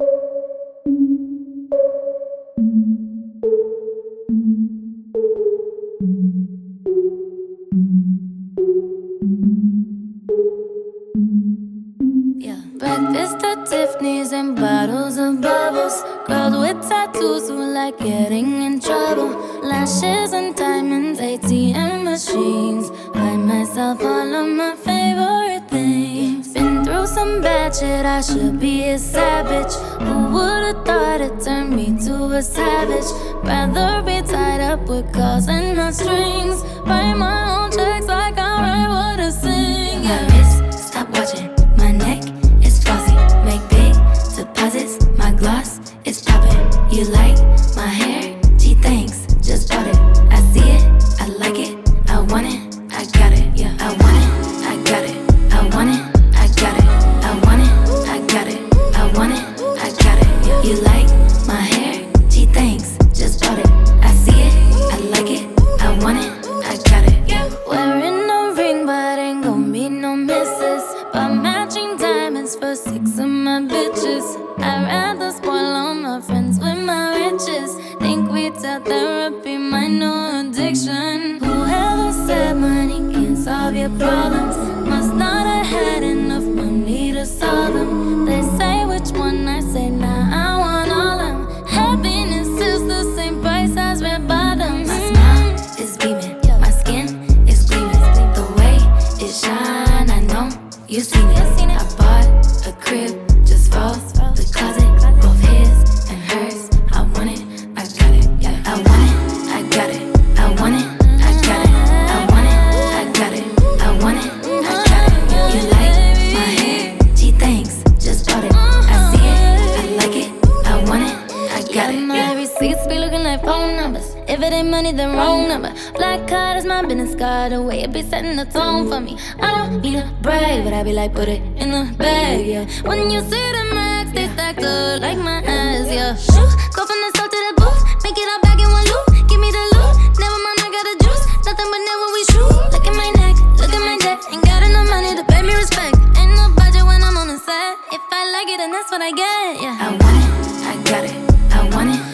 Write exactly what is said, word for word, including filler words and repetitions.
Yeah. Breakfast at Tiffany's and bottles of bubbles. Girls with tattoos who like getting in trouble. Lashes and diamonds, A T M machines. Buy myself all of my favorite things. Been through some bad shit, I should be a savage. Who would've thought it turned me to a savage? Rather be tied up with calls and not strings. Write my own checks like I write what I sing. Yeah. My wrist, stop watching. My neck is flossy. Make big deposits. My gloss is popping. You like my hair? Gee, thanks. Just bought it. I see it. I like it. I want it. I got it. Yeah. I want it. I got it. I want it. I got it. I want it. I got it. I want it. I got it. Yeah. You like my hair? Gee, thanks. Just bought it. I see it. I like it. I want it. I got it. Yeah. Wearing a ring, but ain't gon' be no misses. But matching diamonds for six of my bitches. I'd rather spoil all my friends with my riches. Think retail therapy, my new addiction. Whoever said money can't solve your problems must not have had enough money to solve them. They say which one, I say nah, I want all them. Happiness is the same price as red bottoms. My smile is beaming, my skin is gleaming. The way it shine, I know you've seen it. I bought a crib just for the closet, both his and hers. I want it, I got it. Yeah, I want it, I got it. I want it, I got it. I want it, I got it. I want it, I got it. You like my hair? Gee, thanks. Just bought it. I see it, I like it. I want it, I got it. My receipts be looking like phone numbers. If it ain't money, then wrong number. Black card is my business card. The way it be setting the tone for me. I don't need to brag, but I be like, put it in the bag, yeah. When you see the max, they stacked up like my ass, yeah. Shoo, go from the south to the booth, make it all back in one loop. Give me the loot, never mind, I got the juice. Nothing but never we shoot. Look at my neck, look at my debt. Ain't got enough money to pay me respect. Ain't no budget when I'm on the set. If I like it, then that's what I get, yeah. I want it, I got it. I want it.